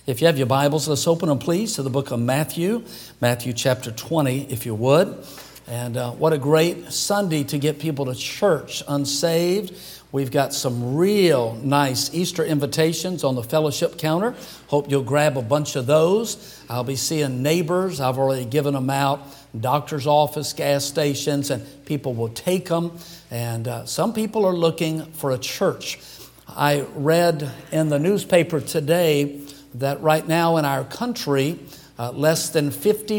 If you have your Bibles, let's open them, please, to the book of Matthew, Matthew chapter 20, if you would. And what a great Sunday to get people to church unsaved. We've got some real nice Easter invitations on the fellowship counter. Hope you'll grab a bunch of those. I'll be seeing neighbors. I've already given them out. Doctor's office, gas stations, and people will take them. And some people are looking for a church. I read in the newspaper today that right now in our country, less than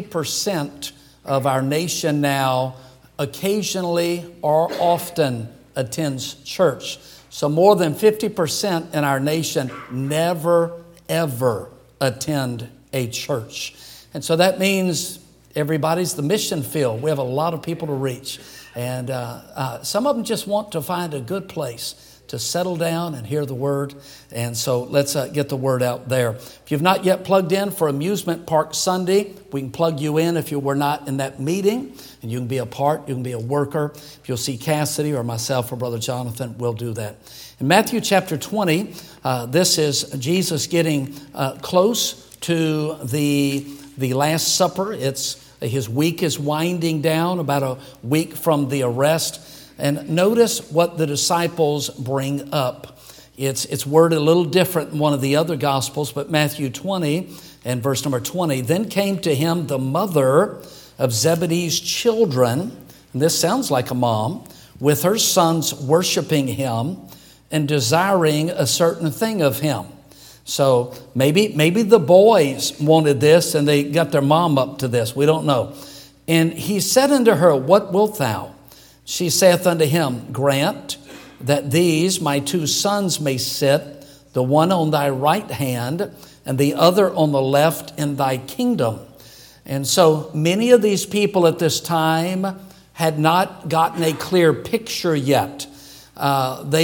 50% of our nation now occasionally or often attends church. So more than 50% in our nation never, ever attend a church. And so that means everybody's the mission field. We have a lot of people to reach. And some of them just want to find a good place to settle down and hear the word. And so let's get the word out there. If you've not yet plugged in for Amusement Park Sunday, we can plug you in if you were not in that meeting. And you can be a part, you can be a worker. If you'll see Cassidy or myself or Brother Jonathan, we'll do that. In Matthew chapter 20, this is Jesus getting close to the Last Supper. His week is winding down, about a week from the arrest. And notice what the disciples bring up. It's worded a little different in one of the other Gospels, but Matthew 20 and verse number 20. Then came to him the mother of Zebedee's children, and this sounds like a mom, with her sons worshiping him and desiring a certain thing of him. So maybe the boys wanted this and they got their mom up to this. We don't know. And he said unto her, What wilt thou? She saith unto him, Grant that these my two sons may sit, the one on thy right hand and the other on the left in thy kingdom. And so many of these people at this time had not gotten a clear picture yet. They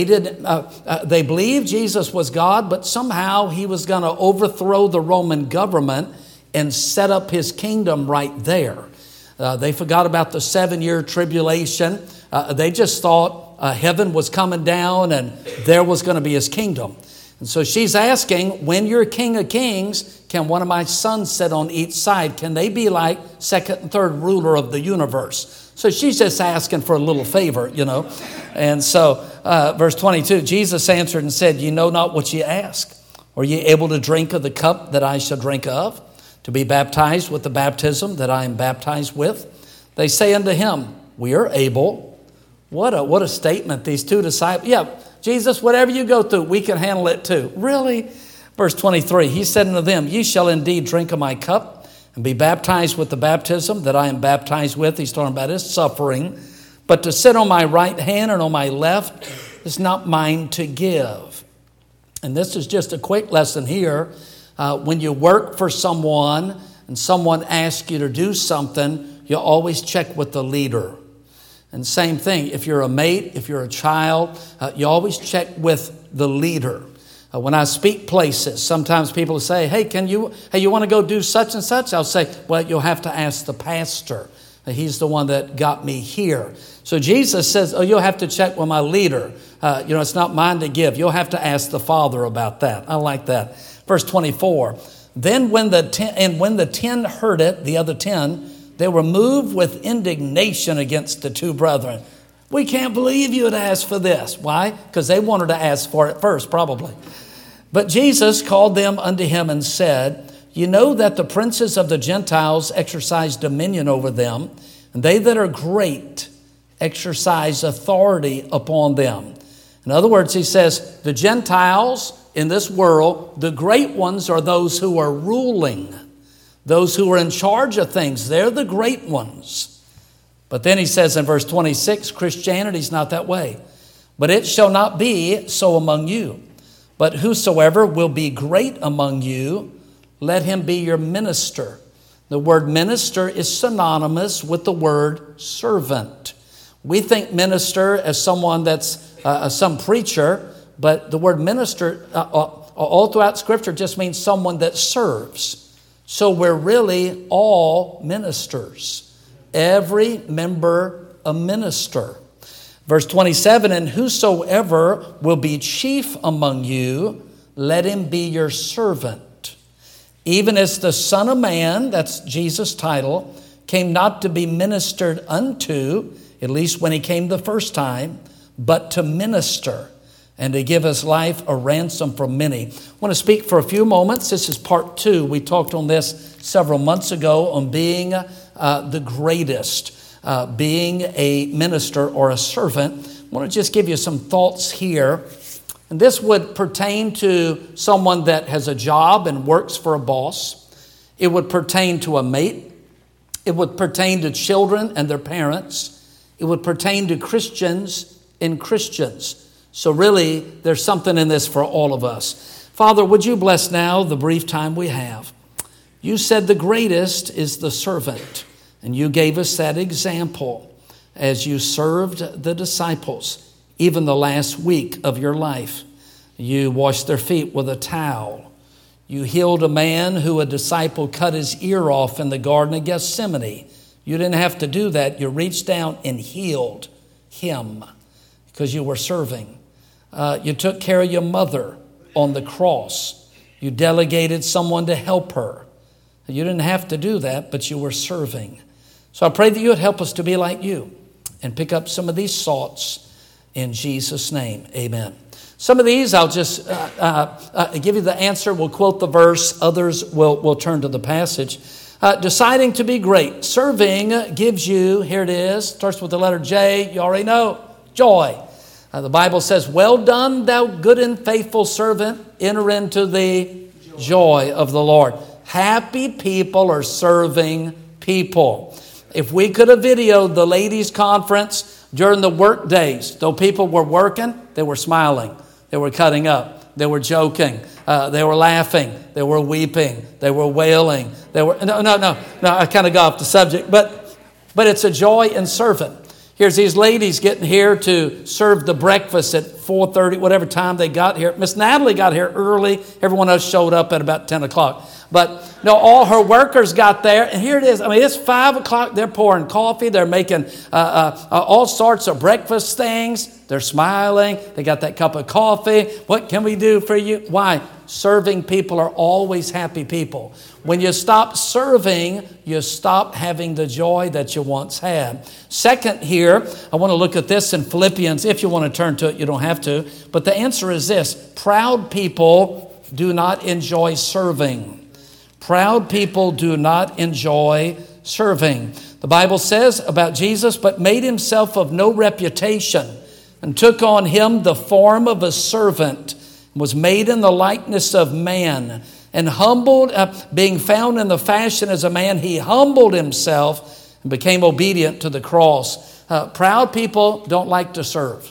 believed Jesus was God, but somehow he was going to overthrow the Roman government and set up his kingdom right there. They forgot about the 7-year tribulation. They just thought heaven was coming down and there was going to be his kingdom. And so she's asking, when you're King of Kings, can one of my sons sit on each side? Can they be like second and third ruler of the universe? So she's just asking for a little favor, And so verse 22, Jesus answered and said, Ye know not what ye ask. Are ye able to drink of the cup that I shall drink of? To be baptized with the baptism that I am baptized with? They say unto him, We are able. What a statement, these two disciples. Yeah, Jesus, whatever you go through, we can handle it too. Really? Verse 23, he said unto them, Ye shall indeed drink of my cup and be baptized with the baptism that I am baptized with. He's talking about his suffering. But to sit on my right hand and on my left is not mine to give. And this is just a quick lesson here. When you work for someone and someone asks you to do something, you always check with the leader. And same thing, if you're a mate, if you're a child, you always check with the leader. When I speak places, sometimes people say, hey, you want to go do such and such? I'll say, well, you'll have to ask the pastor. He's the one that got me here. So Jesus says, you'll have to check with my leader. It's not mine to give. You'll have to ask the Father about that. I like that. Verse 24, then when the 10 heard it, the other 10, they were moved with indignation against the two brethren. We can't believe you would ask for this. Why? Because they wanted to ask for it first, probably. But Jesus called them unto him and said, You know that the princes of the Gentiles exercise dominion over them, and they that are great exercise authority upon them. In other words, he says, the Gentiles in this world, the great ones are those who are ruling, those who are in charge of things. They're the great ones. But then he says in verse 26, Christianity's not that way. But it shall not be so among you. But whosoever will be great among you, let him be your minister. The word minister is synonymous with the word servant. We think minister as someone that's some preacher, but the word minister all throughout Scripture just means someone that serves. So we're really all ministers. Every member a minister. Verse 27, and whosoever will be chief among you, let him be your servant. even as the Son of Man," that's Jesus' title, "came not to be ministered unto," at least when he came the first time, "but to minister and to give his life a ransom for many." I want to speak for a few moments. This is part 2. We talked on this several months ago on being the greatest, being a minister or a servant. I want to just give you some thoughts here. And this would pertain to someone that has a job and works for a boss. It would pertain to a mate. It would pertain to children and their parents. It would pertain to Christians and Christians. So really, there's something in this for all of us. Father, would you bless now the brief time we have? You said the greatest is the servant, and you gave us that example as you served the disciples. Even the last week of your life, you washed their feet with a towel. You healed a man who a disciple cut his ear off in the Garden of Gethsemane. You didn't have to do that. You reached down and healed him because you were serving. You took care of your mother on the cross. You delegated someone to help her. You didn't have to do that, but you were serving. So I pray that you would help us to be like you and pick up some of these thoughts. In Jesus' name, amen. Some of these, I'll just give you the answer. We'll quote the verse. Others will turn to the passage. Deciding to be great. Serving gives you, here it is, starts with the letter J. You already know, joy. The Bible says, "Well done, thou good and faithful servant. Enter into the joy of the Lord." Happy people are serving people. If we could have videoed the ladies' conference during the work days, though people were working, they were smiling, they were cutting up, they were joking, they were laughing, they were weeping, they were wailing, they were no. I kind of got off the subject, but it's a joy in serving. Here's these ladies getting here to serve the breakfast at 4:30, whatever time they got here. Miss Natalie got here early. Everyone else showed up at about 10 o'clock. But no, all her workers got there, and here it is. I mean, it's 5 o'clock. They're pouring coffee. They're making all sorts of breakfast things. They're smiling. They got that cup of coffee. What can we do for you? Why? Serving people are always happy people. When you stop serving, you stop having the joy that you once had. Second here, I want to look at this in Philippians. If you want to turn to it, you don't have to. But the answer is this: proud people do not enjoy serving. Proud people do not enjoy serving. The Bible says about Jesus, "But made himself of no reputation, and took on him the form of a servant, and was made in the likeness of man, and humbled, being found in the fashion as a man, he humbled himself and became obedient to the cross." Proud people don't like to serve.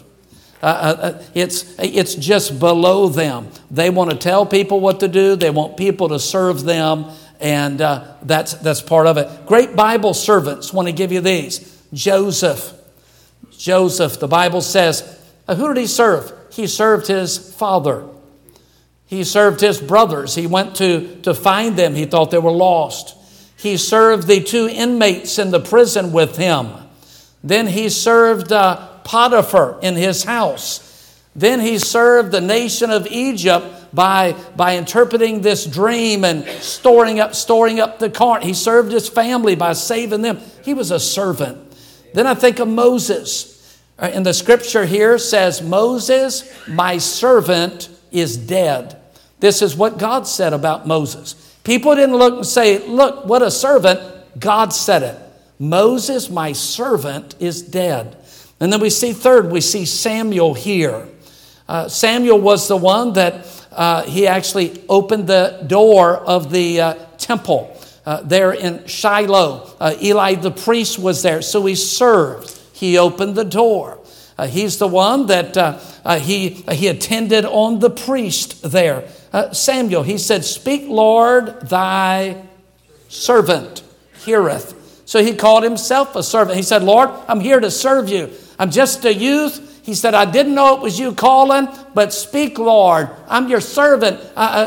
It's just below them. They want to tell people what to do. They want people to serve them, and that's part of it. Great Bible servants. Want to give you these. Joseph, the Bible says, who did he serve? He served his father. He served his brothers. He went to find them. He thought they were lost. He served the 2 inmates in the prison with him. Then he served Potiphar in his house. Then he served the nation of Egypt by interpreting this dream and storing up the corn. He served his family by saving them. He was a servant. Then I think of Moses. In the scripture here says, "Moses, my servant, is dead." This is what God said about Moses. People didn't look and say, "Look, what a servant." God said it. "Moses, my servant, is dead." And then we see Samuel here. Samuel was the one that he actually opened the door of the temple there in Shiloh. Eli the priest was there, so he served. He opened the door. He's the one that he attended on the priest there. Samuel, he said, "Speak, Lord, thy servant heareth." So he called himself a servant. He said, "Lord, I'm here to serve you. I'm just a youth." He said, "I didn't know it was you calling, but speak, Lord. I'm your servant.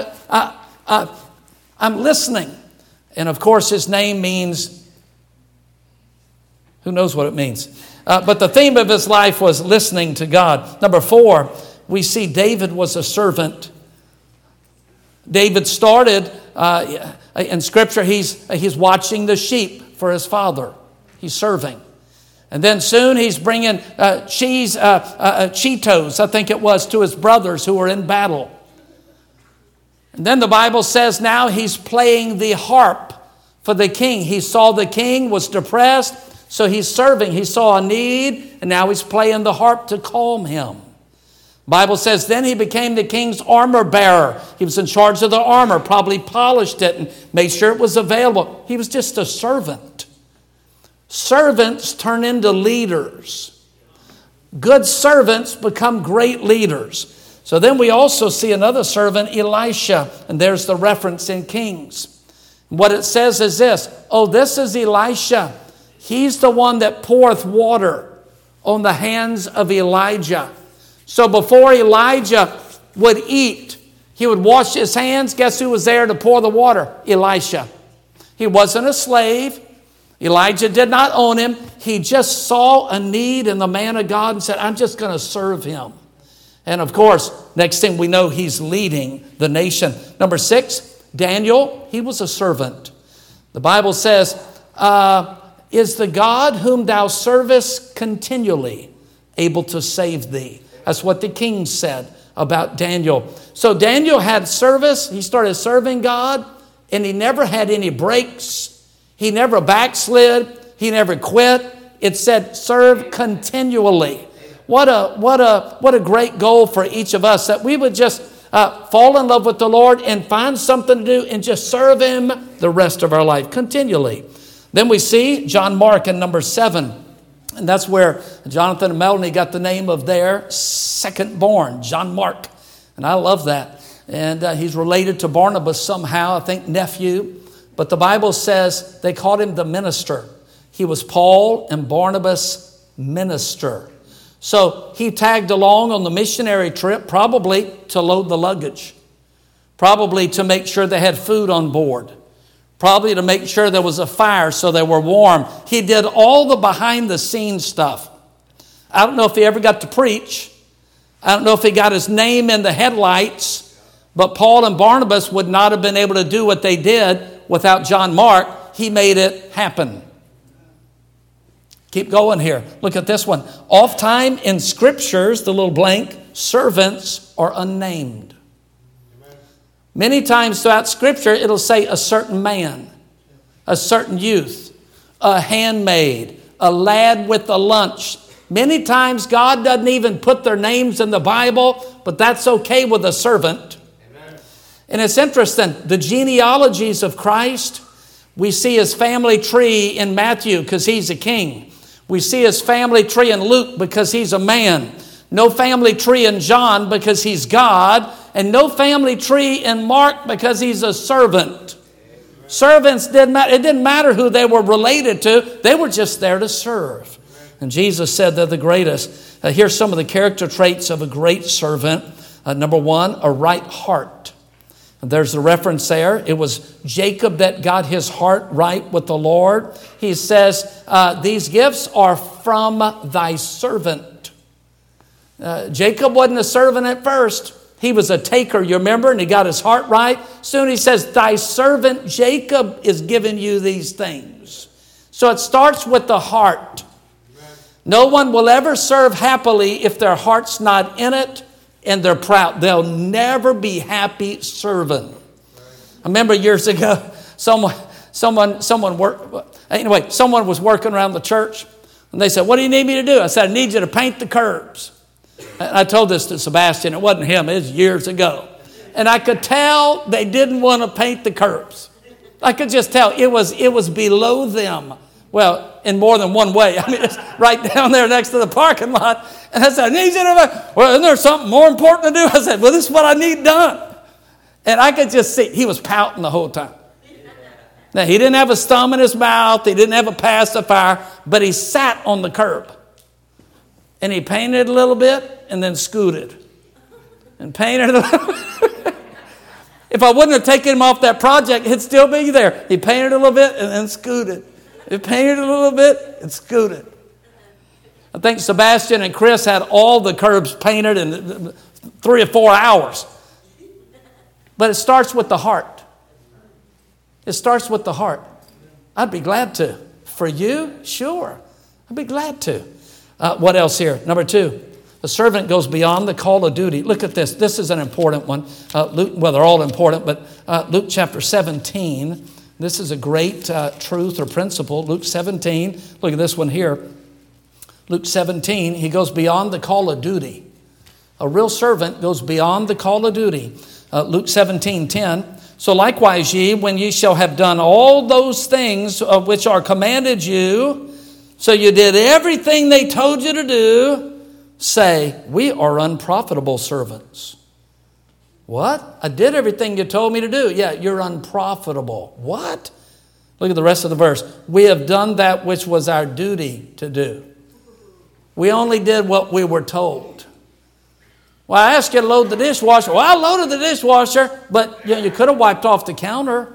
I'm listening." And of course, his name means, who knows what it means. But the theme of his life was listening to God. Number 4, we see David was a servant. David started In Scripture, he's watching the sheep for his father. He's serving. And then soon he's bringing Cheetos, I think it was, to his brothers who were in battle. And then the Bible says now he's playing the harp for the king. He saw the king was depressed, so he's serving. He saw a need, and now he's playing the harp to calm him. The Bible says then he became the king's armor bearer. He was in charge of the armor, probably polished it and made sure it was available. He was just a servant. Servants turn into leaders. Good servants become great leaders. So then we also see another servant, Elisha, and there's the reference in Kings. What it says is this, oh, this is Elisha. He's the one that poureth water on the hands of Elijah. So before Elijah would eat, he would wash his hands. Guess who was there to pour the water? Elisha. He wasn't a slave. Elijah did not own him. He just saw a need in the man of God and said, I'm just going to serve him. And of course, next thing we know, he's leading the nation. Number 6, Daniel, he was a servant. The Bible says, is the God whom thou servest continually able to save thee? That's what the king said about Daniel. So Daniel had service. He started serving God, and he never had any breaks. He never backslid. He never quit. It said, serve continually. What a great goal for each of us, that we would just fall in love with the Lord and find something to do and just serve him the rest of our life continually. Then we see John Mark in number 7. And that's where Jonathan and Melanie got the name of their second born, John Mark. And I love that. And he's related to Barnabas somehow, I think nephew. But the Bible says they called him the minister. He was Paul and Barnabas' minister. So he tagged along on the missionary trip, probably to load the luggage, probably to make sure they had food on board, probably to make sure there was a fire so they were warm. He did all the behind-the-scenes stuff. I don't know if he ever got to preach. I don't know if he got his name in the headlights, but Paul and Barnabas would not have been able to do what they did without John Mark. He made it happen. Keep going here. Look at this one. Oftentimes in scriptures, the little blank, servants are unnamed. Many times throughout scripture, it'll say a certain man, a certain youth, a handmaid, a lad with a lunch. Many times God doesn't even put their names in the Bible, but that's okay with a servant. Amen. And it's interesting, the genealogies of Christ, we see his family tree in Matthew because he's a king. We see his family tree in Luke because he's a man. No family tree in John because he's God. And no family tree in Mark because he's a servant. Servants didn't matter. It didn't matter who they were related to. They were just there to serve. And Jesus said they're the greatest. Here's some of the character traits of a great servant. Number 1, a right heart. There's the reference there. It was Jacob that got his heart right with the Lord. He says, these gifts are from thy servant. Jacob wasn't a servant at first. He was a taker, you remember, and he got his heart right. Soon he says, thy servant Jacob is giving you these things. So it starts with the heart. No one will ever serve happily if their heart's not in it and they're proud. They'll never be happy serving. I remember years ago, someone was working around the church, and they said, what do you need me to do? I said, I need you to paint the curbs. And I told this to Sebastian. It wasn't him. It was years ago. And I could tell they didn't want to paint the curbs. I could just tell it was below them. Well, in more than one way. I mean, it's right down there next to the parking lot. And I said, I need you to, well, isn't there something more important to do? I said, well, this is what I need done. And I could just see, he was pouting the whole time. Now, he didn't have a thumb in his mouth. He didn't have a pacifier. But he sat on the curb. And he painted a little bit and then scooted. And painted a little bit. If I wouldn't have taken him off that project, he'd still be there. He painted a little bit and then scooted. He painted a little bit and scooted. I think Sebastian and Chris had all the curbs painted in 3 or 4 hours. But it starts with the heart. It starts with the heart. I'd be glad to. For you, sure. I'd be glad to. What else here? Number 2, the servant goes beyond the call of duty. Look at this. This is an important one. Well, they're all important, but Luke chapter 17. This is a great truth or principle. Luke 17. Look at this one here. Luke 17, he goes beyond the call of duty. A real servant goes beyond the call of duty. Luke 17:10. So likewise ye, when ye shall have done all those things of which are commanded you, so you did everything they told you to do, say, we are unprofitable servants. What? I did everything you told me to do. Yeah, you're unprofitable. What? Look at the rest of the verse. We have done that which was our duty to do. We only did what we were told. Well, I asked you to load the dishwasher. Well, I loaded the dishwasher, but you could have wiped off the counter.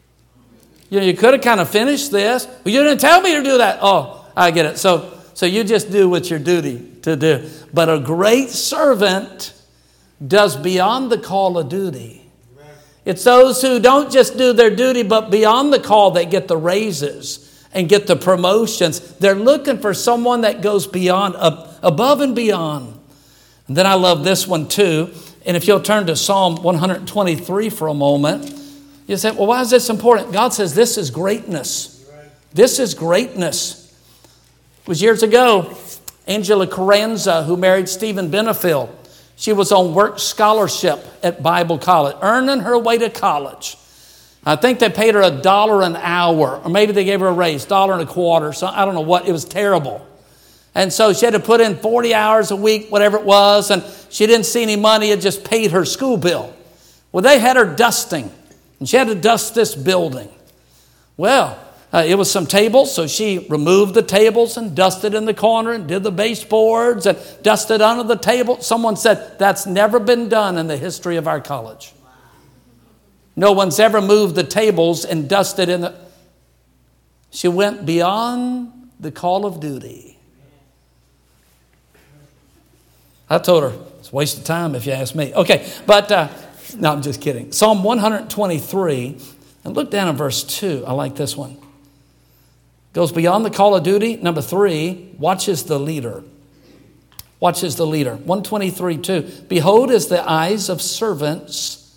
You could have kind of finished this. Well, you didn't tell me to do that. Oh, I get it. So you just do what's your duty to do. But a great servant does beyond the call of duty. It's those who don't just do their duty, but beyond the call, they get the raises and get the promotions. They're looking for someone that goes beyond, above and beyond. And then I love this one too. And if you'll turn to Psalm 123 for a moment, you say, well, why is this important? God says this is greatness. This is greatness. It was years ago, Angela Carranza, who married Stephen Benefield, she was on work scholarship at Bible College, earning her way to college. I think they paid her $1 an hour, or maybe they gave her a raise, $1.25. So I don't know what. It was terrible. And so she had to put in 40 hours a week, whatever it was, and she didn't see any money. It just paid her school bill. Well, they had her dusting, and she had to dust this building. Well, it was some tables, so she removed the tables and dusted in the corner and did the baseboards and dusted under the table. Someone said, that's never been done in the history of our college. No one's ever moved the tables and dusted in the... She went beyond the call of duty. I told her, it's a waste of time if you ask me. Okay, but no, I'm just kidding. Psalm 123, and look down in verse 2. I like this one. Goes beyond the call of duty. Number 3, watches the leader. Watches the leader. 123:2. Behold, as the eyes of servants.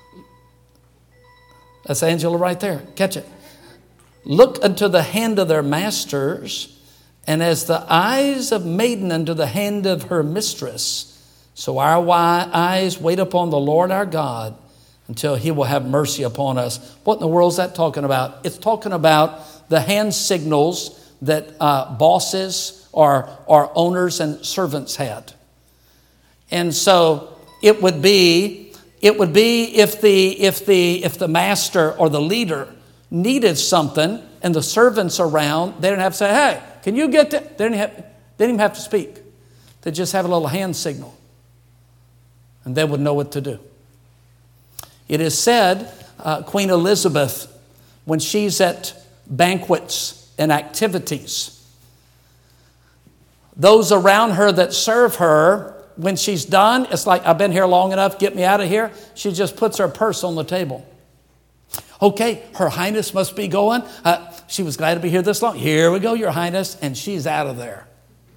That's Angela right there. Catch it. Look unto the hand of their masters, and as the eyes of maiden unto the hand of her mistress, so our eyes wait upon the Lord our God until he will have mercy upon us. What in the world is that talking about? It's talking about the hand signals that bosses or owners and servants had. And so it would be if the master or the leader needed something and the servants around, they didn't have to say, hey, can you get that? They didn't even have to speak. They'd just have a little hand signal. And they would know what to do. It is said, Queen Elizabeth, when she's at banquets and activities, those around her that serve her, when she's done, it's like, I've been here long enough, get me out of here. She just puts her purse on the table. Okay, Her Highness must be going. She was glad to be here this long. Here we go, Your Highness. And she's out of there.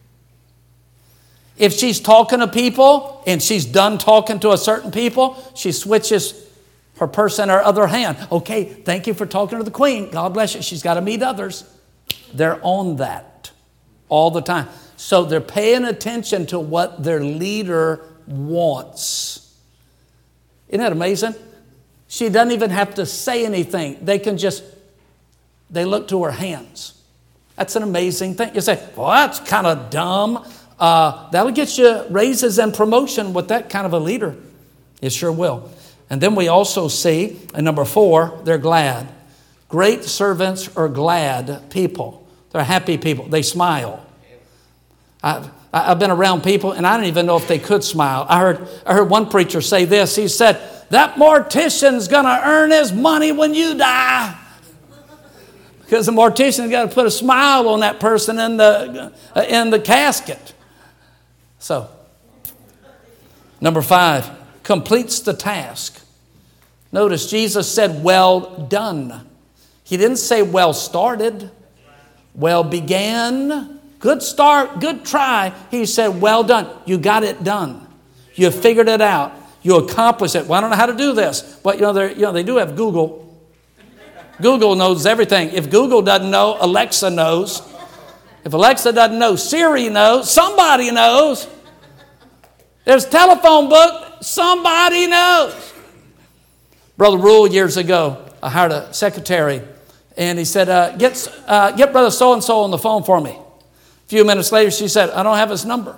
If she's talking to people and she's done talking to a certain people, she switches her purse in her other hand. Okay, thank you for talking to the Queen. God bless you. She's got to meet others. They're on that all the time. So they're paying attention to what their leader wants. Isn't that amazing? She doesn't even have to say anything. They look to her hands. That's an amazing thing. You say, well, that's kind of dumb. That'll get you raises and promotion with that kind of a leader. It sure will. And then we also see, and number 4, they're glad. Great servants are glad people. They're happy people. They smile. I've been around people, and I didn't even know if they could smile. I heard one preacher say this. He said, that mortician's going to earn his money when you die. Because the mortician's got to put a smile on that person in the casket. So, number 5, completes the task. Notice Jesus said, well done. He didn't say well started, well began, good start, good try. He said well done. You got it done. You figured it out. You accomplished it. Well, I don't know how to do this, but they do have Google. Google knows everything. If Google doesn't know, Alexa knows. If Alexa doesn't know, Siri knows. Somebody knows. There's a telephone book. Somebody knows. Brother Rule, years ago, I hired a secretary, and he said, get Brother so-and-so on the phone for me. A few minutes later, she said, I don't have his number.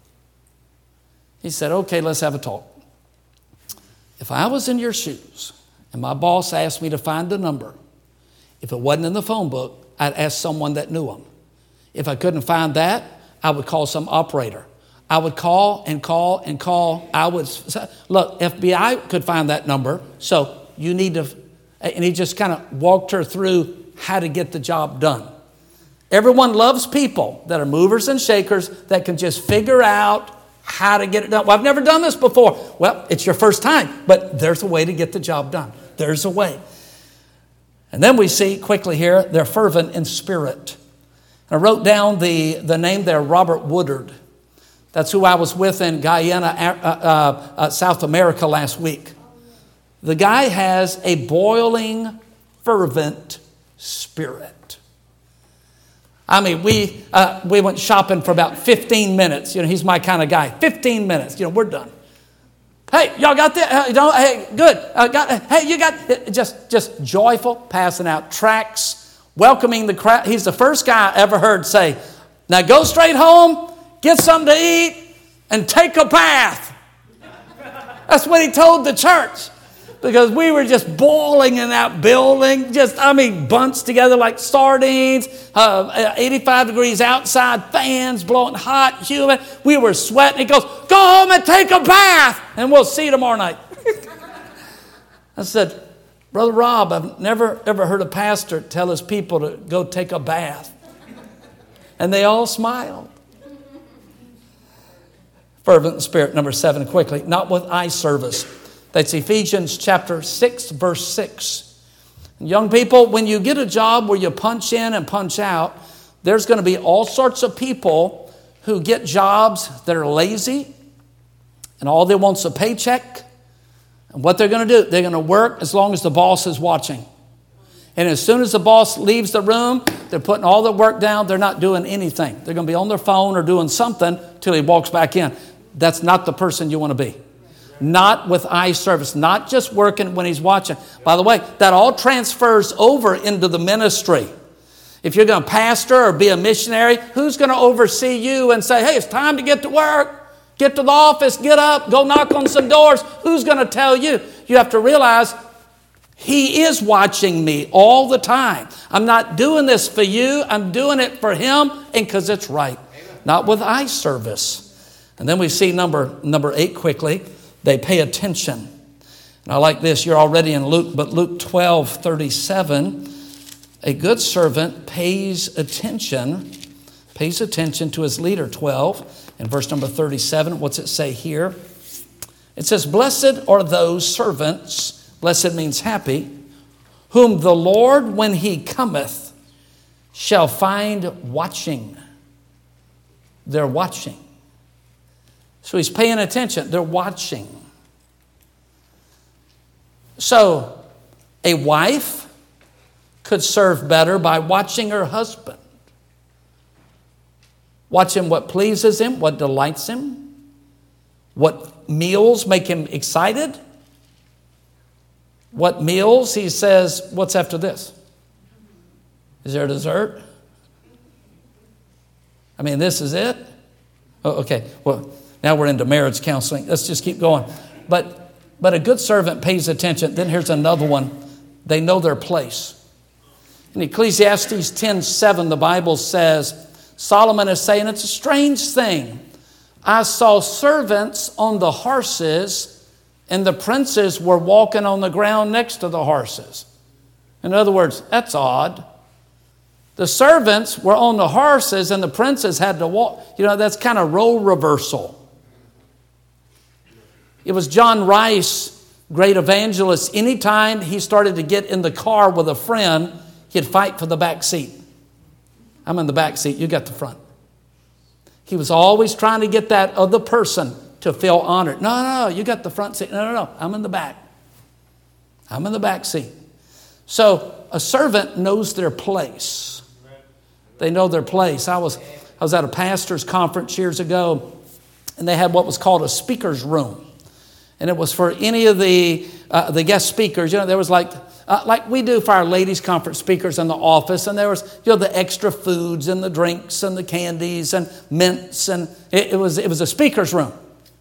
He said, okay, let's have a talk. If I was in your shoes and my boss asked me to find a number, if it wasn't in the phone book, I'd ask someone that knew him. If I couldn't find that, I would call some operator. I would call and call and call. Look, FBI could find that number, so you need to, and he just kind of walked her through how to get the job done. Everyone loves people that are movers and shakers that can just figure out how to get it done. Well, I've never done this before. Well, it's your first time, but there's a way to get the job done. There's a way. And then we see quickly here, they're fervent in spirit. I wrote down the name there, Robert Woodard. That's who I was with in Guyana, South America last week. The guy has a boiling, fervent spirit. I mean, we went shopping for about 15 minutes. He's my kind of guy. 15 minutes. We're done. Hey, y'all got that? Hey, good. Hey, you got just joyful, passing out tracts, welcoming the crowd. He's the first guy I ever heard say, now go straight home, get something to eat, and take a bath. That's what he told the church. Because we were just boiling in that building, bunched together like sardines, 85 degrees outside, fans blowing hot, humid. We were sweating. He goes, go home and take a bath, and we'll see you tomorrow night. I said, Brother Rob, I've never ever heard a pastor tell his people to go take a bath. And they all smiled. Fervent in spirit, number 7, quickly, not with eye service. That's Ephesians chapter 6, verse 6. Young people, when you get a job where you punch in and punch out, there's going to be all sorts of people who get jobs that are lazy and all they want is a paycheck. And what they're going to do, they're going to work as long as the boss is watching. And as soon as the boss leaves the room, they're putting all their work down. They're not doing anything. They're going to be on their phone or doing something till he walks back in. That's not the person you want to be. Not with eye service, not just working when he's watching. By the way, that all transfers over into the ministry. If you're going to pastor or be a missionary, who's going to oversee you and say, hey, it's time to get to work, get to the office, get up, go knock on some doors? Who's going to tell you? You have to realize he is watching me all the time. I'm not doing this for you. I'm doing it for him and because it's right. Not with eye service. And then we see number 8 quickly. They pay attention. And I like this. You're already in Luke, but Luke 12:37. A good servant pays attention to his leader. 12. In verse number 37, what's it say here? It says, blessed are those servants, blessed means happy, whom the Lord, when he cometh, shall find watching. They're watching. So he's paying attention. They're watching. So a wife could serve better by watching her husband. Watching what pleases him, what delights him, what meals make him excited. What meals, he says, what's after this? Is there a dessert? This is it? Oh, okay, well, now we're into marriage counseling. Let's just keep going. But a good servant pays attention. Then here's another one. They know their place. In Ecclesiastes 10:7, the Bible says, Solomon is saying, it's a strange thing. I saw servants on the horses, and the princes were walking on the ground next to the horses. In other words, that's odd. The servants were on the horses, and the princes had to walk. That's kind of role reversal. It was John Rice, great evangelist. Anytime he started to get in the car with a friend, He'd fight for the back seat. I'm in the back seat, you got the front. He was always trying to get that other person to feel honored. No, you got the front seat. No, I'm in the back. I'm in the back seat. So a servant knows their place. They know their place. I was at a pastor's conference years ago, and they had what was called a speaker's room. And it was for any of the guest speakers. There was like we do for our ladies' conference speakers in the office, and there was the extra foods and the drinks and the candies and mints, and it was a speaker's room.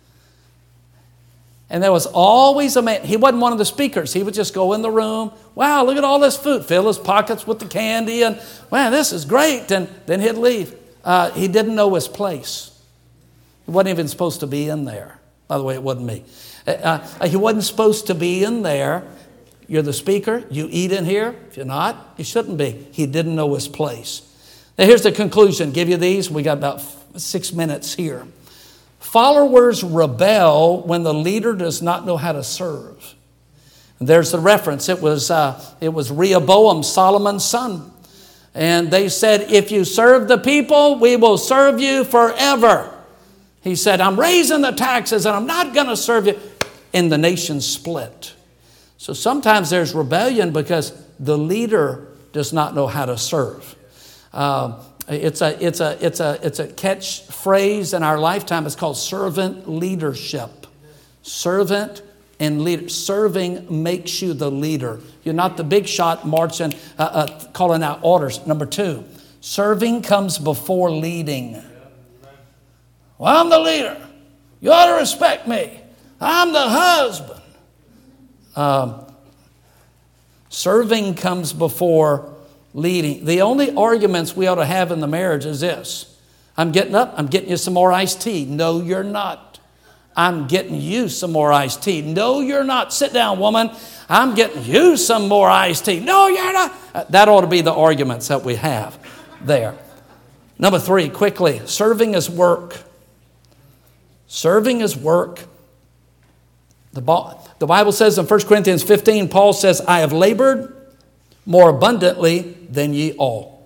And there was always a man. He wasn't one of the speakers. He would just go in the room. Wow, look at all this food. Fill his pockets with the candy, and wow, this is great. And then he'd leave. He didn't know his place. He wasn't even supposed to be in there. By the way, it wasn't me. He wasn't supposed to be in there. You're the speaker. You eat in here. If you're not, you shouldn't be. He didn't know his place. Now, here's the conclusion. Give you these. We got about 6 minutes here. Followers rebel when the leader does not know how to serve. And there's the reference. It was Rehoboam, Solomon's son. And they said, if you serve the people, we will serve you forever. He said, I'm raising the taxes and I'm not going to serve you. And the nation split. So sometimes there's rebellion because the leader does not know how to serve. It's a catchphrase in our lifetime. It's called servant leadership. Servant and leader. Serving makes you the leader. You're not the big shot marching, calling out orders. Number 2, serving comes before leading. Well, I'm the leader. You ought to respect me. I'm the husband. Serving comes before leading. The only arguments we ought to have in the marriage is this. I'm getting up. I'm getting you some more iced tea. No, you're not. I'm getting you some more iced tea. No, you're not. Sit down, woman. I'm getting you some more iced tea. No, you're not. That ought to be the arguments that we have there. Number 3, quickly. Serving is work. Serving is work. The Bible says in 1 Corinthians 15, Paul says, I have labored more abundantly than ye all.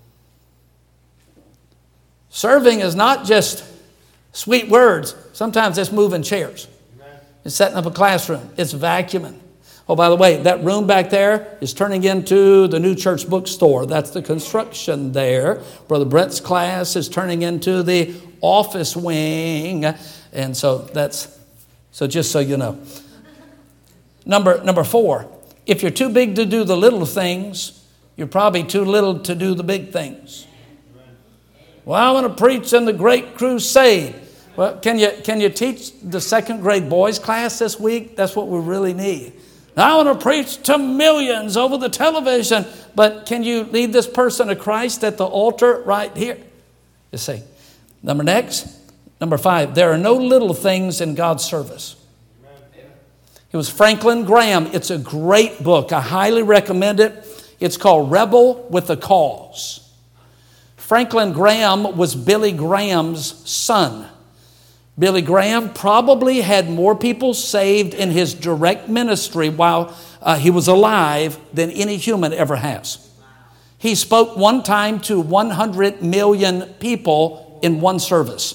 Serving is not just sweet words. Sometimes it's moving chairs. It's setting up a classroom. It's vacuuming. Oh, by the way, that room back there is turning into the new church bookstore. That's the construction there. Brother Brett's class is turning into the office wing. And so just so you know. Number 4, if you're too big to do the little things, you're probably too little to do the big things. Well, I'm going to preach in the Great Crusade. Well, can you teach the 2nd grade boys class this week? That's what we really need. Now, I want to preach to millions over the television, but can you lead this person to Christ at the altar right here? You see. Number 5, there are no little things in God's service. It was Franklin Graham. It's a great book. I highly recommend it. It's called Rebel with a Cause. Franklin Graham was Billy Graham's son. Billy Graham probably had more people saved in his direct ministry while he was alive than any human ever has. He spoke one time to 100 million people in one service.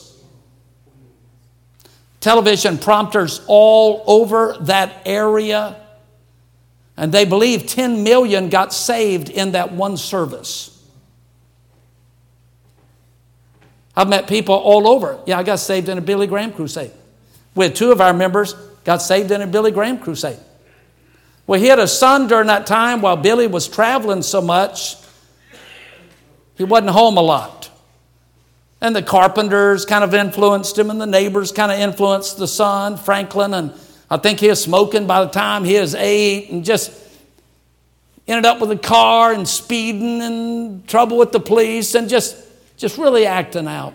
Television prompters all over that area. And they believe 10 million got saved in that one service. I've met people all over. Yeah, I got saved in a Billy Graham crusade. We had 2 of our members got saved in a Billy Graham crusade. Well, he had a son during that time while Billy was traveling so much. He wasn't home a lot. And the carpenters kind of influenced him, and the neighbors kind of influenced the son, Franklin. And I think he was smoking by the time he was 8 and just ended up with a car and speeding and trouble with the police and just really acting out.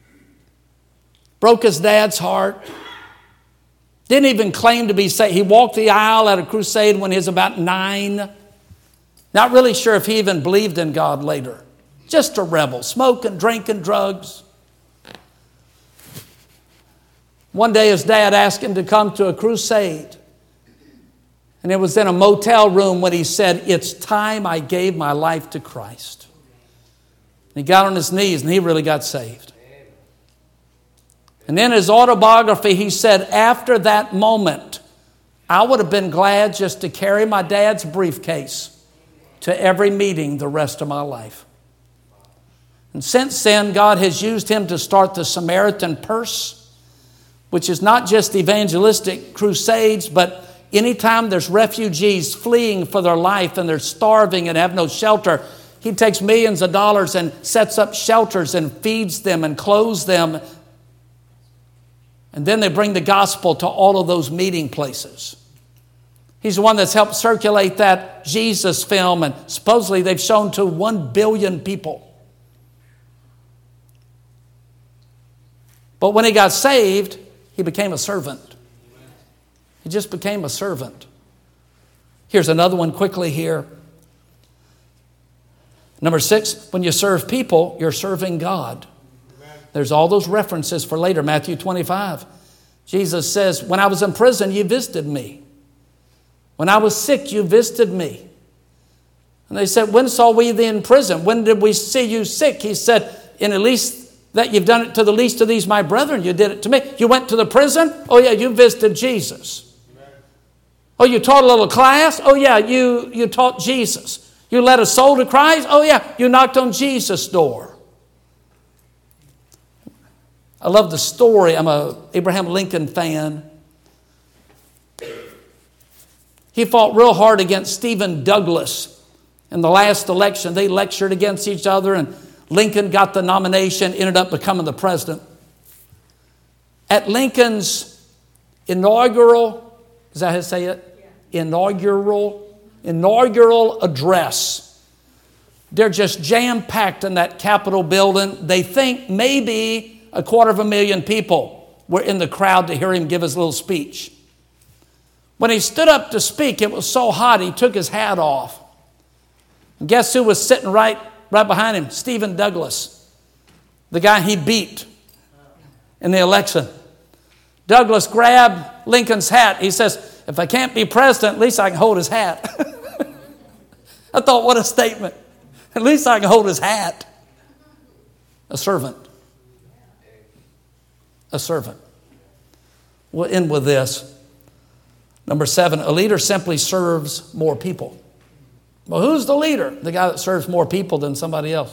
Broke his dad's heart. Didn't even claim to be saved. He walked the aisle at a crusade when he was about 9. Not really sure if he even believed in God later. Just a rebel, smoking, drinking, drugs. One day his dad asked him to come to a crusade. And it was in a motel room when he said, "It's time I gave my life to Christ." And he got on his knees and he really got saved. And in his autobiography, he said, after that moment, I would have been glad just to carry my dad's briefcase to every meeting the rest of my life. And since then, God has used him to start the Samaritan Purse, which is not just evangelistic crusades, but anytime there's refugees fleeing for their life and they're starving and have no shelter, he takes millions of dollars and sets up shelters and feeds them and clothes them. And then they bring the gospel to all of those meeting places. He's the one that's helped circulate that Jesus film, and supposedly they've shown to 1 billion people. But when he got saved, he became a servant. He just became a servant. Here's another one quickly here. Number 6, when you serve people, you're serving God. There's all those references for later. Matthew 25. Jesus says, when I was in prison, you visited me. When I was sick, you visited me. And they said, when saw we thee in prison? When did we see you sick? He said, in at least that you've done it to the least of these my brethren, you did it to me. You went to the prison? Oh yeah, you visited Jesus. Amen. Oh, you taught a little class? Oh yeah, you taught Jesus. You led a soul to Christ? Oh yeah, you knocked on Jesus' door. I love the story. I'm a Abraham Lincoln fan. He fought real hard against Stephen Douglas in the last election. They lectured against each other, and Lincoln got the nomination, ended up becoming the president. At Lincoln's inaugural, is that how you say it? Yeah. Inaugural address. They're just jam-packed in that Capitol building. They think maybe 250,000 people were in the crowd to hear him give his little speech. When he stood up to speak, it was so hot he took his hat off. And guess who was sitting right behind him? Stephen Douglas, the guy he beat in the election. Douglas grabbed Lincoln's hat. He says, if I can't be president, at least I can hold his hat. I thought, what a statement. At least I can hold his hat. A servant. A servant. We'll end with this. Number 7, a leader simply serves more people. Well, who's the leader? The guy that serves more people than somebody else.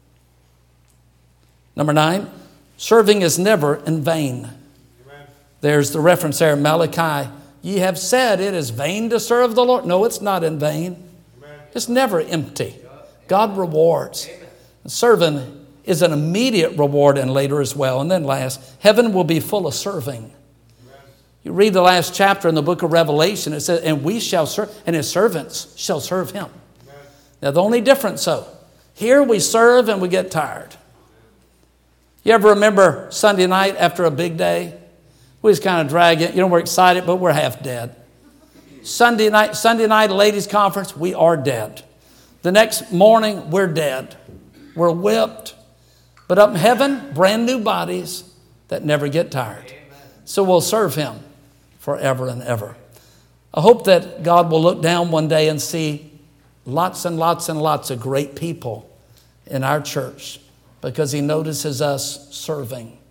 Number 9, serving is never in vain. Amen. There's the reference there, Malachi. Ye have said it is vain to serve the Lord. No, it's not in vain. Amen. It's never empty. God rewards. Serving is an immediate reward and later as well. And then last, heaven will be full of serving. You read the last chapter in the book of Revelation, it says, and we shall serve, and his servants shall serve him. Amen. Now, the only difference, here we serve and we get tired. You ever remember Sunday night after a big day? We just kind of drag it. We're excited, but we're half dead. Sunday night ladies' conference, we are dead. The next morning, we're dead. We're whipped. But up in heaven, brand new bodies that never get tired. Amen. So we'll serve him forever and ever. I hope that God will look down one day and see lots and lots and lots of great people in our church because he notices us serving.